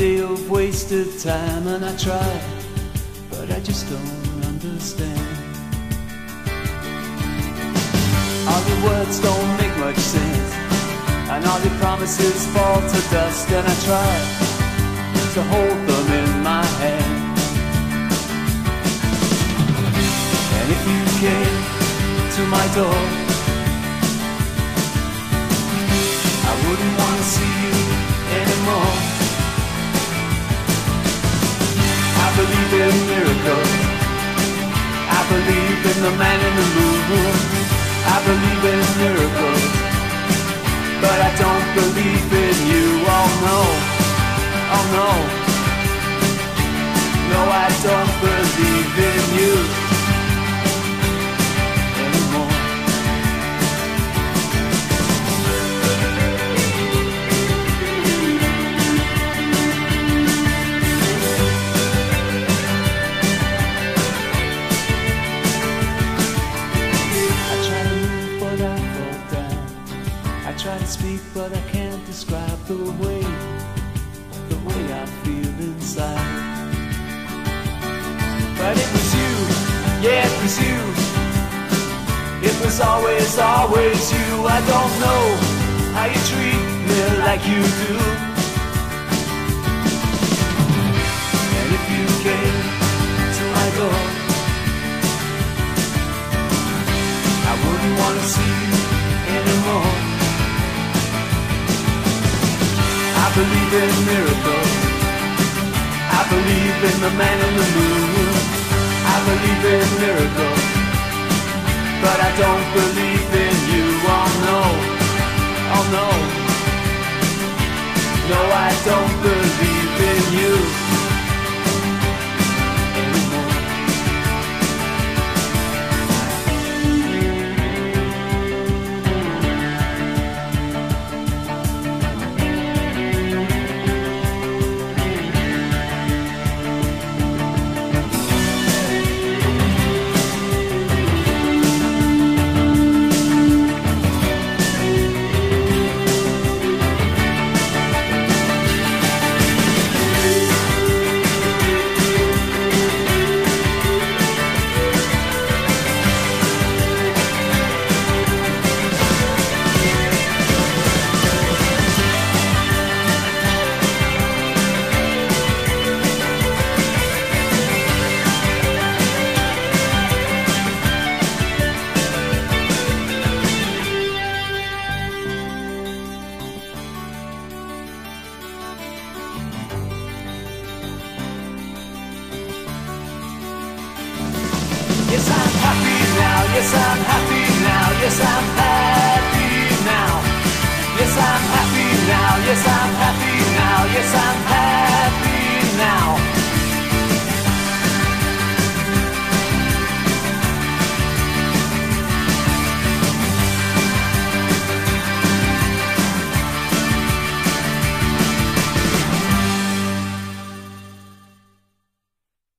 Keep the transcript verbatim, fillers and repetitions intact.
day of wasted time, and I try, but I just don't understand. All your words don't make much sense, and all your promises fall to dust, and I try to hold them in my hand. And if you came to my door, I wouldn't want to see you anymore. I believe in miracles, I believe in the man in the moon. I believe in miracles, but I don't believe in you. Oh no, oh no, no, I don't believe in you anymore. I try to speak, but I can't describe the way, the way I feel inside. But it was you, yeah, it was you. It was always, always you. I don't know how you treat me like you do. And if you came to my door, I wouldn't want to see you anymore. I believe in miracles, I believe in the man in the moon. I believe in miracles, but I don't believe in you. Oh no, oh no, no, I don't believe in you anymore. Yes, I'm happy now, yes, I'm happy now, yes, I'm happy now. Yes, I'm happy now, yes, I'm happy now, yes, I'm happy now.